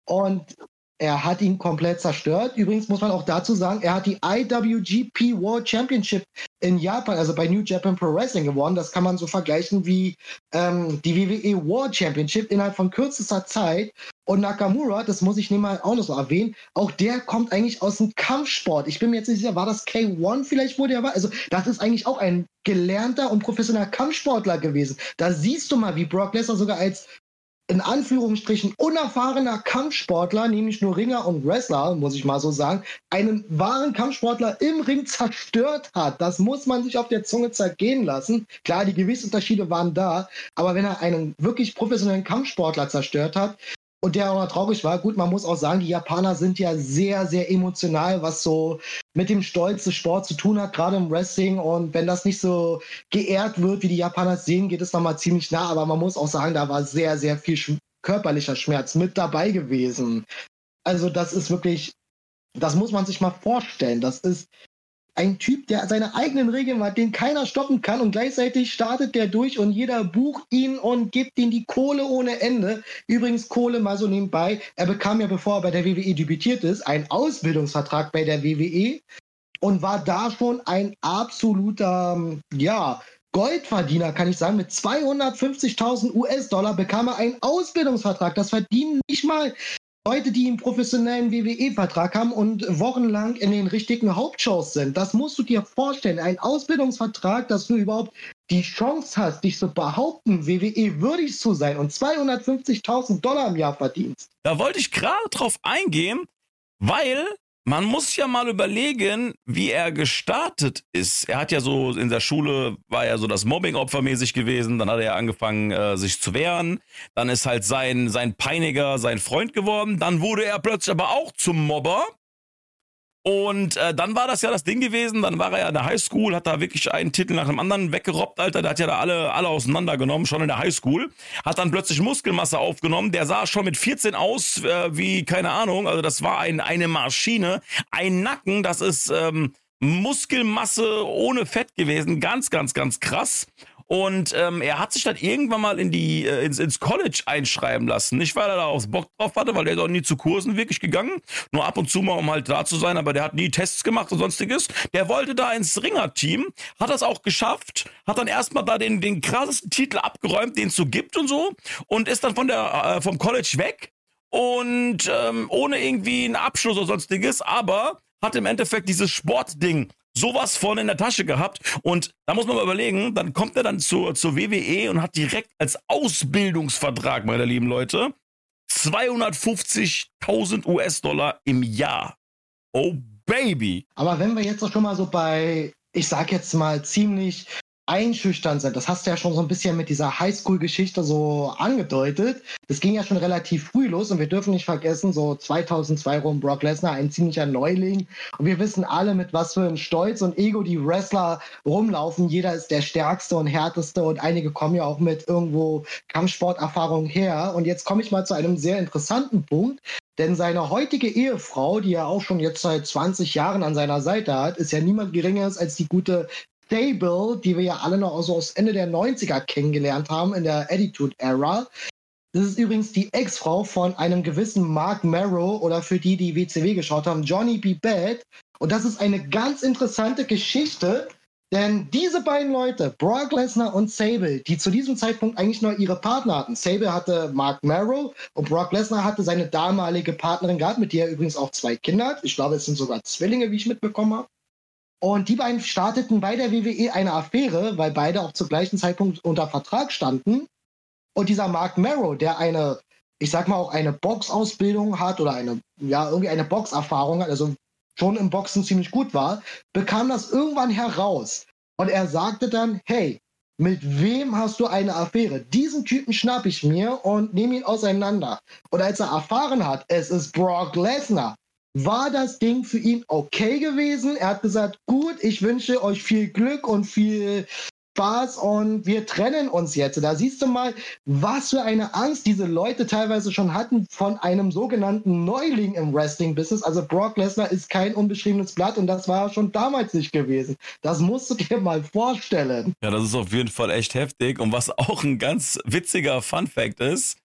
Speaker 4: Und er hat ihn komplett zerstört. Übrigens muss man auch dazu sagen, er hat die IWGP World Championship in Japan, also bei New Japan Pro Wrestling gewonnen. Das kann man so vergleichen wie die WWE World Championship innerhalb von kürzester Zeit. Und Nakamura, das muss ich mal auch noch so erwähnen, auch der kommt eigentlich aus dem Kampfsport. Ich bin mir jetzt nicht sicher, war das K1 vielleicht, wo der war? Also das ist eigentlich auch ein gelernter und professioneller Kampfsportler gewesen. Da siehst du mal, wie Brock Lesnar sogar als in Anführungsstrichen unerfahrener Kampfsportler, nämlich nur Ringer und Wrestler, muss ich mal so sagen, einen wahren Kampfsportler im Ring zerstört hat. Das muss man sich auf der Zunge zergehen lassen. Klar, die Gewichtsunterschiede waren da, aber wenn er einen wirklich professionellen Kampfsportler zerstört hat, und der auch noch traurig war. Gut, man muss auch sagen, die Japaner sind ja sehr, sehr emotional, was so mit dem Stolz des Sports zu tun hat, gerade im Wrestling. Und wenn das nicht so geehrt wird, wie die Japaner es sehen, geht es nochmal ziemlich nah. Aber man muss auch sagen, da war sehr, sehr viel körperlicher Schmerz mit dabei gewesen. Also das ist wirklich, das muss man sich mal vorstellen. Das ist ein Typ, der seine eigenen Regeln hat, den keiner stoppen kann, und gleichzeitig startet der durch und jeder bucht ihn und gibt ihm die Kohle ohne Ende. Übrigens Kohle mal so nebenbei. Er bekam ja, bevor er bei der WWE debütiert ist, einen Ausbildungsvertrag bei der WWE und war da schon ein absoluter, Goldverdiener, kann ich sagen. Mit 250.000 US-Dollar bekam er einen Ausbildungsvertrag. Das verdienen nicht mal Leute, die einen professionellen WWE-Vertrag haben und wochenlang in den richtigen Hauptshows sind. Das musst du dir vorstellen. Ein Ausbildungsvertrag, dass du überhaupt die Chance hast, dich zu behaupten, WWE würdig zu sein und 250.000 Dollar im Jahr verdienst.
Speaker 3: Da wollte ich gerade drauf eingehen, weil man muss ja mal überlegen, wie er gestartet ist. Er hat ja so in der Schule, war ja so das Mobbing-Opfer mäßig gewesen. Dann hat er ja angefangen, sich zu wehren. Dann ist halt sein Peiniger sein Freund geworden. Dann wurde er plötzlich aber auch zum Mobber. Und dann war das ja das Ding gewesen, dann war er ja in der Highschool, hat da wirklich einen Titel nach dem anderen weggerobbt, Alter, der hat ja da alle auseinandergenommen, schon in der Highschool, hat dann plötzlich Muskelmasse aufgenommen, der sah schon mit 14 aus wie, keine Ahnung, also das war eine Maschine, ein Nacken, das ist Muskelmasse ohne Fett gewesen, ganz, ganz, ganz krass. Und er hat sich dann irgendwann mal ins College einschreiben lassen. Nicht, weil er da auch Bock drauf hatte, weil der ist auch nie zu Kursen wirklich gegangen. Nur ab und zu mal, um halt da zu sein, aber der hat nie Tests gemacht und sonstiges. Der wollte da ins Ringer-Team, hat das auch geschafft, hat dann erstmal da den krassesten Titel abgeräumt, den es so gibt und so. Und ist dann vom College weg. Und ohne irgendwie einen Abschluss oder sonstiges, aber hat im Endeffekt dieses Sportding sowas von in der Tasche gehabt. Und da muss man mal überlegen, dann kommt er dann zur WWE und hat direkt als Ausbildungsvertrag, meine lieben Leute, 250.000 US-Dollar im Jahr. Oh, Baby.
Speaker 4: Aber wenn wir jetzt auch schon mal so bei, ich sag jetzt mal, ziemlich einschüchternd sind, das hast du ja schon so ein bisschen mit dieser Highschool-Geschichte so angedeutet. Das ging ja schon relativ früh los und wir dürfen nicht vergessen, so 2002 rum Brock Lesnar, ein ziemlicher Neuling. Und wir wissen alle, mit was für einem Stolz und Ego die Wrestler rumlaufen. Jeder ist der Stärkste und Härteste und einige kommen ja auch mit irgendwo Kampfsporterfahrung her. Und jetzt komme ich mal zu einem sehr interessanten Punkt. Denn seine heutige Ehefrau, die er auch schon jetzt seit 20 Jahren an seiner Seite hat, ist ja niemand Geringeres als die gute Sable, die wir ja alle noch so aus Ende der 90er kennengelernt haben, in der Attitude-Era. Das ist übrigens die Ex-Frau von einem gewissen Mark Marrow oder für die WCW geschaut haben, Johnny B. Bad. Und das ist eine ganz interessante Geschichte, denn diese beiden Leute, Brock Lesnar und Sable, die zu diesem Zeitpunkt eigentlich nur ihre Partner hatten. Sable hatte Mark Marrow und Brock Lesnar hatte seine damalige Partnerin gehabt, mit der er übrigens auch 2 Kinder hat. Ich glaube, es sind sogar Zwillinge, wie ich mitbekommen habe. Und die beiden starteten bei der WWE eine Affäre, weil beide auch zum gleichen Zeitpunkt unter Vertrag standen. Und dieser Mark Marrow, der eine, ich sag mal auch eine Boxausbildung hat oder irgendwie eine Boxerfahrung hat, also schon im Boxen ziemlich gut war, bekam das irgendwann heraus. Und er sagte dann, hey, mit wem hast du eine Affäre? Diesen Typen schnapp ich mir und nehme ihn auseinander. Und als er erfahren hat, es ist Brock Lesnar, war das Ding für ihn okay gewesen. Er hat gesagt, gut, ich wünsche euch viel Glück und viel Spaß und wir trennen uns jetzt. Da siehst du mal, was für eine Angst diese Leute teilweise schon hatten von einem sogenannten Neuling im Wrestling-Business. Also Brock Lesnar ist kein unbeschriebenes Blatt und das war schon damals nicht gewesen. Das musst du dir mal vorstellen.
Speaker 3: Ja, das ist auf jeden Fall echt heftig. Und was auch ein ganz witziger Fun-Fact ist,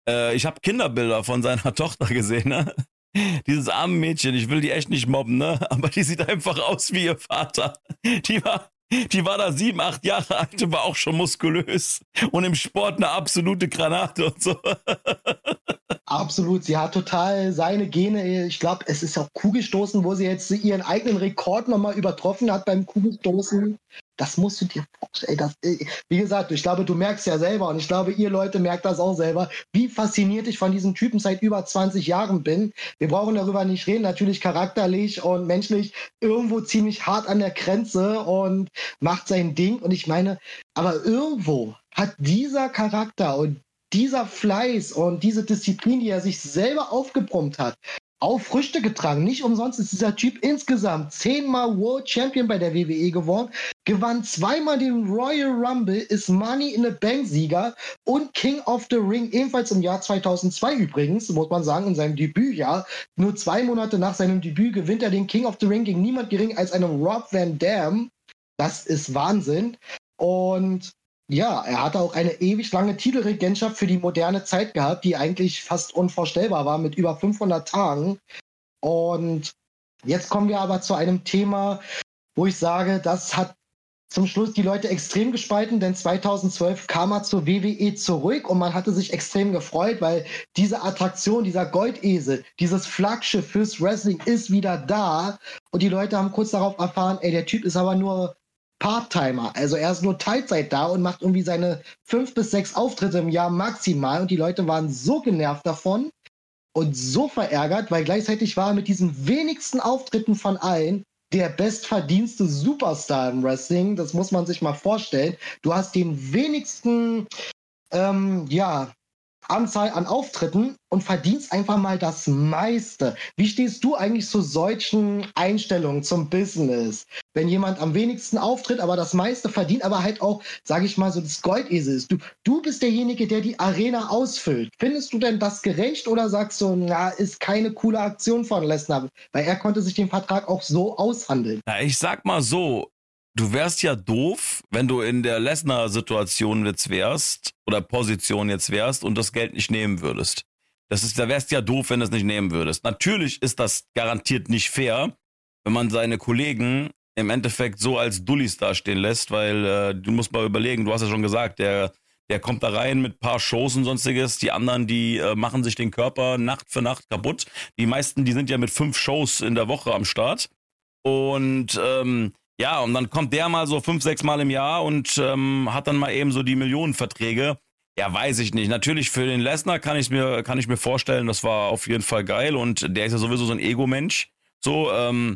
Speaker 3: Ich habe Kinderbilder von seiner Tochter gesehen, ne? Dieses arme Mädchen, ich will die echt nicht mobben, ne? Aber die sieht einfach aus wie ihr Vater. Die war da 7, 8 Jahre alt und war auch schon muskulös. Und im Sport eine absolute Granate und so.
Speaker 4: Absolut, sie hat total seine Gene. Ich glaube, es ist auch Kugelstoßen, wo sie jetzt ihren eigenen Rekord nochmal übertroffen hat beim Kugelstoßen. Das musst du dir vorstellen. Wie gesagt, ich glaube, du merkst ja selber und ich glaube, ihr Leute merkt das auch selber, wie fasziniert ich von diesem Typen seit über 20 Jahren bin. Wir brauchen darüber nicht reden, natürlich charakterlich und menschlich irgendwo ziemlich hart an der Grenze und macht sein Ding. Und ich meine, aber irgendwo hat dieser Charakter und dieser Fleiß und diese Disziplin, die er sich selber aufgebrummt hat, auch Früchte getragen. Nicht umsonst ist dieser Typ insgesamt 10-mal World Champion bei der WWE geworden, gewann 2-mal den Royal Rumble, ist Money in the Bank Sieger und King of the Ring, ebenfalls im Jahr 2002 übrigens, muss man sagen, in seinem Debütjahr. Nur 2 Monate nach seinem Debüt gewinnt er den King of the Ring gegen niemand gering als einen Rob Van Dam. Das ist Wahnsinn. Und ja, er hatte auch eine ewig lange Titelregentschaft für die moderne Zeit gehabt, die eigentlich fast unvorstellbar war mit über 500 Tagen. Und jetzt kommen wir aber zu einem Thema, wo ich sage, das hat zum Schluss die Leute extrem gespalten, denn 2012 kam er zur WWE zurück und man hatte sich extrem gefreut, weil diese Attraktion, dieser Goldesel, dieses Flaggschiff fürs Wrestling ist wieder da. Und die Leute haben kurz darauf erfahren, ey, der Typ ist aber nur Part-Timer, also er ist nur Teilzeit da und macht irgendwie seine 5 bis 6 Auftritte im Jahr maximal und die Leute waren so genervt davon und so verärgert, weil gleichzeitig war er mit diesen wenigsten Auftritten von allen der bestverdienste Superstar im Wrestling. Das muss man sich mal vorstellen. Du hast den wenigsten Anzahl an Auftritten und verdienst einfach mal das meiste. Wie stehst du eigentlich zu solchen Einstellungen zum Business? Wenn jemand am wenigsten auftritt, aber das meiste verdient, aber halt auch, sage ich mal, so das Goldesel ist. Du bist derjenige, der die Arena ausfüllt. Findest du denn das gerecht oder sagst du, na, ist keine coole Aktion von Lesnar? Weil er konnte sich den Vertrag auch so aushandeln.
Speaker 3: Na, ich sag mal so, du wärst ja doof, wenn du in der Lesnar-Situation jetzt wärst oder Position jetzt wärst und das Geld nicht nehmen würdest. Da wärst ja doof, wenn du es nicht nehmen würdest. Natürlich ist das garantiert nicht fair, wenn man seine Kollegen im Endeffekt so als Dullis dastehen lässt, weil du musst mal überlegen, du hast ja schon gesagt, der kommt da rein mit ein paar Shows und sonstiges, die anderen, die machen sich den Körper Nacht für Nacht kaputt. Die meisten, die sind ja mit 5 Shows in der Woche am Start und ja, und dann kommt der mal so 5, 6 Mal im Jahr und hat dann mal eben so die Millionenverträge. Ja, weiß ich nicht. Natürlich für den Lesnar kann ich mir vorstellen, das war auf jeden Fall geil und der ist ja sowieso so ein Ego-Mensch. So,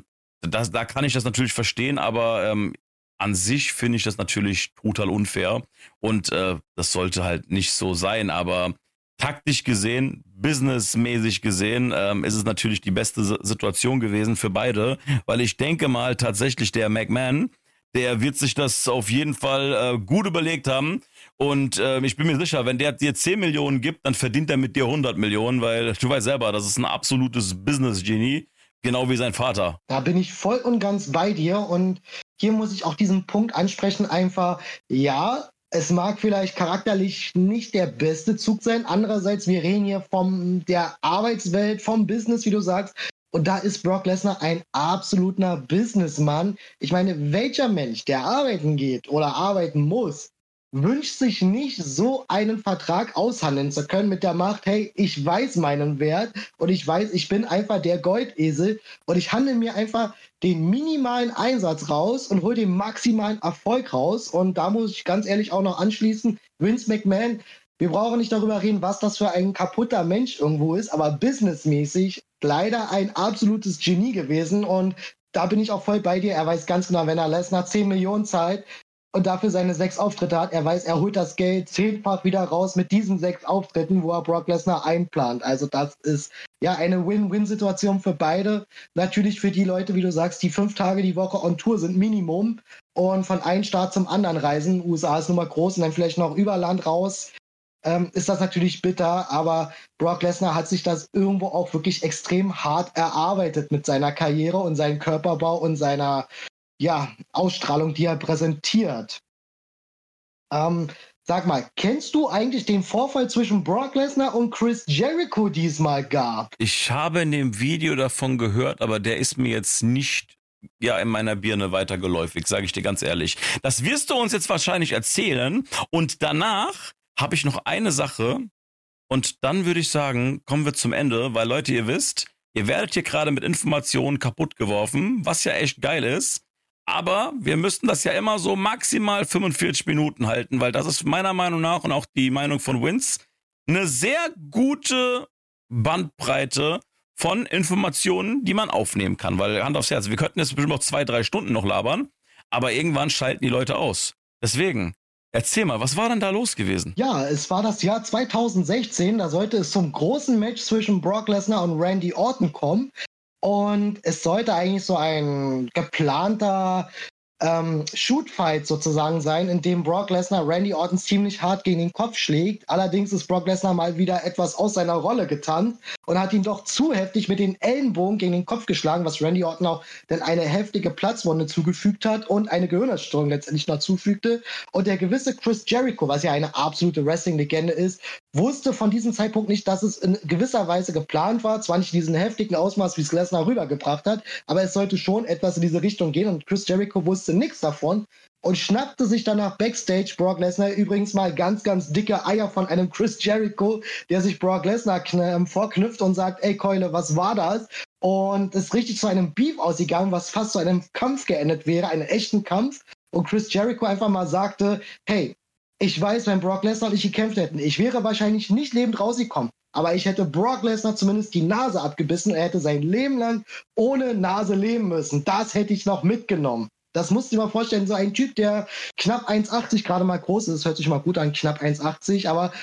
Speaker 3: da kann ich das natürlich verstehen, aber an sich finde ich das natürlich total unfair und das sollte halt nicht so sein, aber taktisch gesehen, businessmäßig gesehen, ist es natürlich die beste Situation gewesen für beide, weil ich denke mal tatsächlich der McMahon, der wird sich das auf jeden Fall gut überlegt haben und ich bin mir sicher, wenn der dir 10 Millionen gibt, dann verdient er mit dir 100 Millionen, weil du weißt selber, das ist ein absolutes Business-Genie, genau wie sein Vater.
Speaker 4: Da bin ich voll und ganz bei dir und hier muss ich auch diesen Punkt ansprechen, einfach, ja, es mag vielleicht charakterlich nicht der beste Zug sein. Andererseits, wir reden hier von der Arbeitswelt, vom Business, wie du sagst. Und da ist Brock Lesnar ein absoluter Businessmann. Ich meine, welcher Mensch, der arbeiten geht oder arbeiten muss, wünscht sich nicht, so einen Vertrag aushandeln zu können mit der Macht, hey, ich weiß meinen Wert und ich weiß, ich bin einfach der Goldesel und ich handle mir einfach den minimalen Einsatz raus und hole den maximalen Erfolg raus. Und da muss ich ganz ehrlich auch noch anschließen, Vince McMahon, wir brauchen nicht darüber reden, was das für ein kaputter Mensch irgendwo ist, aber businessmäßig leider ein absolutes Genie gewesen und da bin ich auch voll bei dir. Er weiß ganz genau, wenn er Lesnar 10 Millionen zahlt, und dafür seine 6 Auftritte hat. Er weiß, er holt das Geld 10-fach wieder raus mit diesen 6 Auftritten, wo er Brock Lesnar einplant. Also das ist ja eine Win-Win-Situation für beide. Natürlich für die Leute, wie du sagst, die 5 Tage die Woche on Tour sind Minimum und von einem Staat zum anderen reisen. USA ist nun mal groß und dann vielleicht noch über Land raus. Ist das natürlich bitter, aber Brock Lesnar hat sich das irgendwo auch wirklich extrem hart erarbeitet mit seiner Karriere und seinem Körperbau und seiner Ausstrahlung, die er präsentiert. Sag mal, kennst du eigentlich den Vorfall zwischen Brock Lesnar und Chris Jericho diesmal gab?
Speaker 3: Ich habe in dem Video davon gehört, aber der ist mir jetzt nicht in meiner Birne weitergeläufig, sage ich dir ganz ehrlich. Das wirst du uns jetzt wahrscheinlich erzählen und danach habe ich noch eine Sache und dann würde ich sagen, kommen wir zum Ende, weil Leute, ihr wisst, ihr werdet hier gerade mit Informationen kaputt geworfen, was ja echt geil ist. Aber wir müssten das ja immer so maximal 45 Minuten halten, weil das ist meiner Meinung nach und auch die Meinung von Vince eine sehr gute Bandbreite von Informationen, die man aufnehmen kann. Weil Hand aufs Herz, wir könnten jetzt bestimmt noch 2-3 Stunden noch labern, aber irgendwann schalten die Leute aus. Deswegen, erzähl mal, was war denn da los gewesen?
Speaker 4: Ja, es war das Jahr 2016, da sollte es zum großen Match zwischen Brock Lesnar und Randy Orton kommen. Und es sollte eigentlich so ein geplanter Shootfight sozusagen sein, in dem Brock Lesnar Randy Orton ziemlich hart gegen den Kopf schlägt. Allerdings ist Brock Lesnar mal wieder etwas aus seiner Rolle getanzt und hat ihn doch zu heftig mit den Ellenbogen gegen den Kopf geschlagen, was Randy Orton auch dann eine heftige Platzwunde zugefügt hat und eine Gehirnerschütterung letztendlich noch zufügte. Und der gewisse Chris Jericho, was ja eine absolute Wrestling-Legende ist, wusste von diesem Zeitpunkt nicht, dass es in gewisser Weise geplant war. Zwar nicht in diesem heftigen Ausmaß, wie es Lesnar rübergebracht hat, aber es sollte schon etwas in diese Richtung gehen. Und Chris Jericho wusste nichts davon und schnappte sich danach Backstage Brock Lesnar, übrigens mal ganz, ganz dicke Eier von einem Chris Jericho, der sich Brock Lesnar vorknüpft und sagt, ey Keule, was war das? Und es ist richtig zu einem Beef ausgegangen, was fast zu einem Kampf geendet wäre, einen echten Kampf. Und Chris Jericho einfach mal sagte, hey, ich weiß, wenn Brock Lesnar und ich gekämpft hätten, ich wäre wahrscheinlich nicht lebend rausgekommen. Aber ich hätte Brock Lesnar zumindest die Nase abgebissen. Er hätte sein Leben lang ohne Nase leben müssen. Das hätte ich noch mitgenommen. Das musst du dir mal vorstellen, so ein Typ, der knapp 1,80 gerade mal groß ist, hört sich mal gut an, knapp 1,80, aber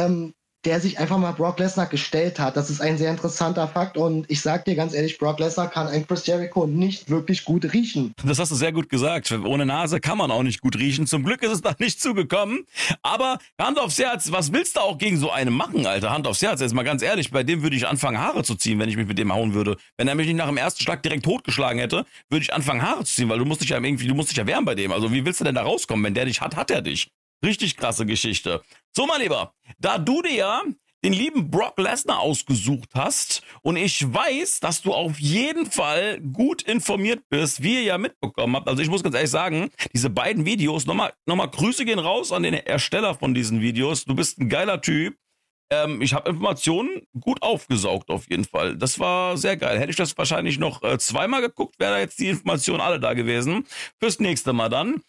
Speaker 4: der sich einfach mal Brock Lesnar gestellt hat. Das ist ein sehr interessanter Fakt und ich sag dir ganz ehrlich, Brock Lesnar kann ein Chris Jericho nicht wirklich gut riechen.
Speaker 3: Das hast du sehr gut gesagt. Ohne Nase kann man auch nicht gut riechen. Zum Glück ist es da nicht zugekommen. Aber Hand aufs Herz, was willst du auch gegen so einen machen, Alter? Hand aufs Herz, jetzt mal ganz ehrlich, bei dem würde ich anfangen, Haare zu ziehen, wenn ich mich mit dem hauen würde. Wenn er mich nicht nach dem ersten Schlag direkt totgeschlagen hätte, würde ich anfangen, Haare zu ziehen, weil du musst dich ja wehren bei dem. Also wie willst du denn da rauskommen? Wenn der dich hat er dich. Richtig krasse Geschichte. So, mein Lieber, da du dir ja den lieben Brock Lesnar ausgesucht hast und ich weiß, dass du auf jeden Fall gut informiert bist, wie ihr ja mitbekommen habt. Also ich muss ganz ehrlich sagen, diese beiden Videos, nochmal Grüße gehen raus an den Ersteller von diesen Videos. Du bist ein geiler Typ. Ich habe Informationen gut aufgesaugt auf jeden Fall. Das war sehr geil. Hätte ich das wahrscheinlich noch zweimal geguckt, wäre jetzt die Informationen alle da gewesen. Fürs nächste Mal dann.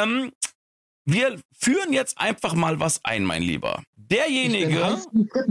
Speaker 3: Wir führen jetzt einfach mal was ein, mein Lieber. Derjenige,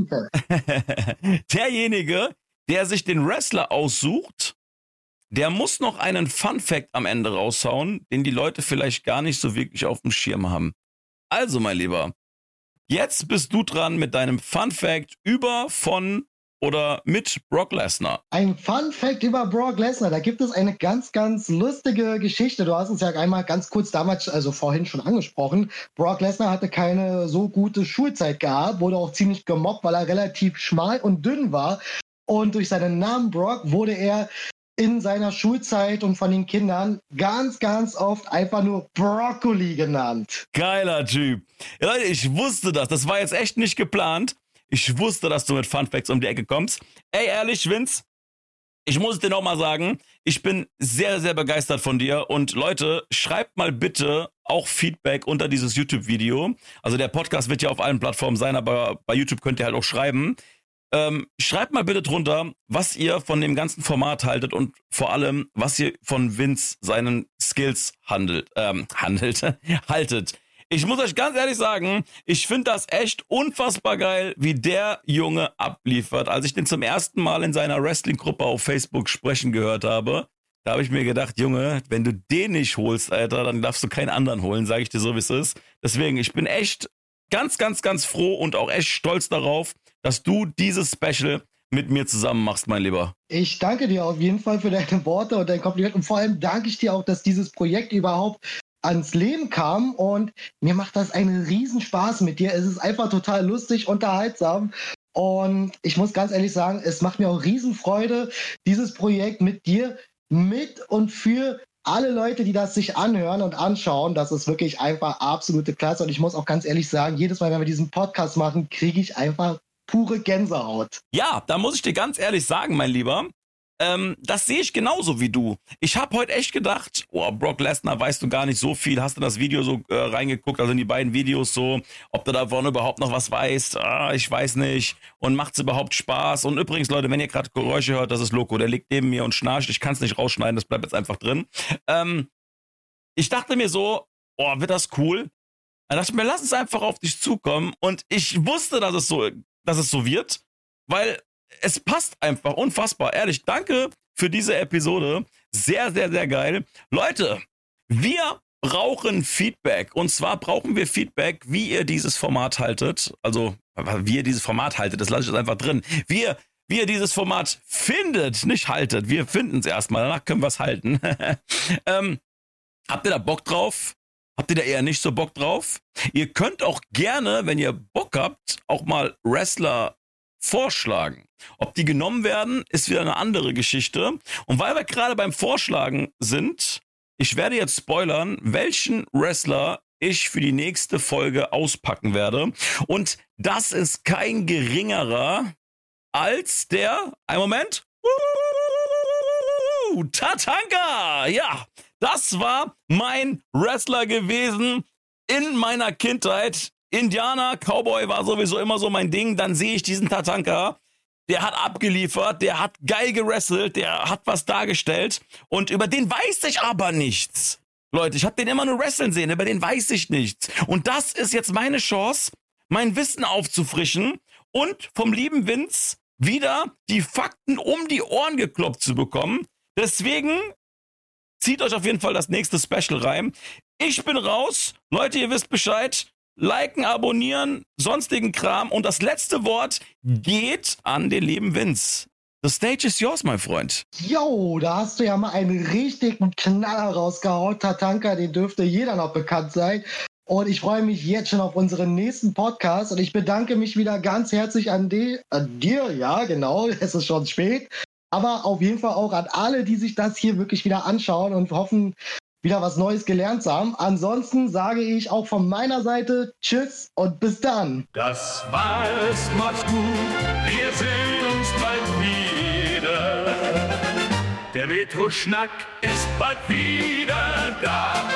Speaker 3: der sich den Wrestler aussucht, der muss noch einen Fun-Fact am Ende raushauen, den die Leute vielleicht gar nicht so wirklich auf dem Schirm haben. Also, mein Lieber, jetzt bist du dran mit deinem Fun-Fact über, von oder mit Brock Lesnar.
Speaker 4: Ein Fun-Fact über Brock Lesnar. Da gibt es eine ganz, ganz lustige Geschichte. Du hast uns ja einmal ganz kurz damals, also vorhin schon angesprochen. Brock Lesnar hatte keine so gute Schulzeit gehabt, wurde auch ziemlich gemobbt, weil er relativ schmal und dünn war. Und durch seinen Namen Brock wurde er in seiner Schulzeit und von den Kindern ganz, ganz oft einfach nur Broccoli genannt.
Speaker 3: Geiler Typ. Ja, Leute, ich wusste das. Das war jetzt echt nicht geplant. Ich wusste, dass du mit Funfacts um die Ecke kommst. Ey, ehrlich, Vince, ich muss es dir nochmal sagen, ich bin sehr, sehr begeistert von dir. Und Leute, schreibt mal bitte auch Feedback unter dieses YouTube-Video. Also der Podcast wird ja auf allen Plattformen sein, aber bei YouTube könnt ihr halt auch schreiben. Schreibt mal bitte drunter, was ihr von dem ganzen Format haltet und vor allem, was ihr von Vince seinen Skills haltet. Ich muss euch ganz ehrlich sagen, ich finde das echt unfassbar geil, wie der Junge abliefert. Als ich den zum ersten Mal in seiner Wrestling-Gruppe auf Facebook sprechen gehört habe, da habe ich mir gedacht, Junge, wenn du den nicht holst, Alter, dann darfst du keinen anderen holen, sage ich dir so, wie es ist. Deswegen, ich bin echt ganz, ganz, ganz froh und auch echt stolz darauf, dass du dieses Special mit mir zusammen machst, mein Lieber.
Speaker 4: Ich danke dir auf jeden Fall für deine Worte und dein Kompliment und vor allem danke ich dir auch, dass dieses Projekt überhaupt ans Leben kam und mir macht das einen Riesenspaß mit dir. Es ist einfach total lustig, unterhaltsam und ich muss ganz ehrlich sagen, es macht mir auch Riesenfreude, dieses Projekt mit dir mit und für alle Leute, die das sich anhören und anschauen, das ist wirklich einfach absolute Klasse. Und ich muss auch ganz ehrlich sagen, jedes Mal, wenn wir diesen Podcast machen, kriege ich einfach pure Gänsehaut.
Speaker 3: Ja, da muss ich dir ganz ehrlich sagen, mein Lieber, das sehe ich genauso wie du. Ich habe heute echt gedacht, oh, Brock Lesnar, weißt du gar nicht so viel, hast du das Video so reingeguckt, also in die beiden Videos so, ob du davon überhaupt noch was weißt, ich weiß nicht, und macht's überhaupt Spaß? Und übrigens, Leute, wenn ihr gerade Geräusche hört, das ist Loco, der liegt neben mir und schnarcht, ich kann es nicht rausschneiden, das bleibt jetzt einfach drin. Ich dachte mir so, oh, wird das cool? Dann dachte ich mir, lass es einfach auf dich zukommen, und ich wusste, dass es so wird, weil es passt einfach unfassbar. Ehrlich, danke für diese Episode. Sehr, sehr, sehr geil. Leute, wir brauchen Feedback. Und zwar brauchen wir Feedback, wie ihr dieses Format haltet. Also, wie ihr dieses Format haltet, das lasse ich jetzt einfach drin. Wie ihr dieses Format findet, nicht haltet. Wir finden es erstmal, danach können wir es halten. Habt ihr da Bock drauf? Habt ihr da eher nicht so Bock drauf? Ihr könnt auch gerne, wenn ihr Bock habt, auch mal Wrestler vorschlagen. Ob die genommen werden, ist wieder eine andere Geschichte. Und weil wir gerade beim Vorschlagen sind, ich werde jetzt spoilern, welchen Wrestler ich für die nächste Folge auspacken werde. Und das ist kein geringerer als der, einen Moment, Tatanka! Ja, das war mein Wrestler gewesen in meiner Kindheit. Indianer, Cowboy war sowieso immer so mein Ding. Dann sehe ich diesen Tatanka, der hat abgeliefert, der hat geil gewrestelt, der hat was dargestellt. Und über den weiß ich aber nichts. Leute, ich habe den immer nur wresteln sehen, über den weiß ich nichts. Und das ist jetzt meine Chance, mein Wissen aufzufrischen und vom lieben Vince wieder die Fakten um die Ohren gekloppt zu bekommen. Deswegen zieht euch auf jeden Fall das nächste Special rein. Ich bin raus. Leute, ihr wisst Bescheid. Liken, abonnieren, sonstigen Kram. Und das letzte Wort geht an den lieben Vince. The stage is yours, mein Freund.
Speaker 4: Jo, da hast du ja mal einen richtigen Knaller rausgehauen. Tatanka, den dürfte jeder noch bekannt sein. Und ich freue mich jetzt schon auf unseren nächsten Podcast. Und ich bedanke mich wieder ganz herzlich an dir. Ja, genau, es ist schon spät. Aber auf jeden Fall auch an alle, die sich das hier wirklich wieder anschauen und hoffen, wieder was Neues gelernt zu haben. Ansonsten sage ich auch von meiner Seite Tschüss und bis dann.
Speaker 1: Das war's, macht's gut, wir sehen uns bald wieder. Der Retro-Schnack ist bald wieder da.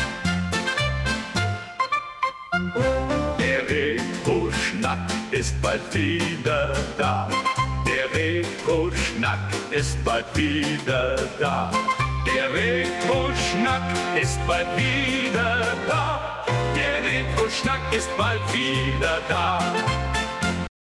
Speaker 1: Der Retro-Schnack ist bald wieder da. Der Retro-Schnack ist bald wieder da. Der Retro-Schnack ist bald wieder da. Der Retro-Schnack ist bald wieder da.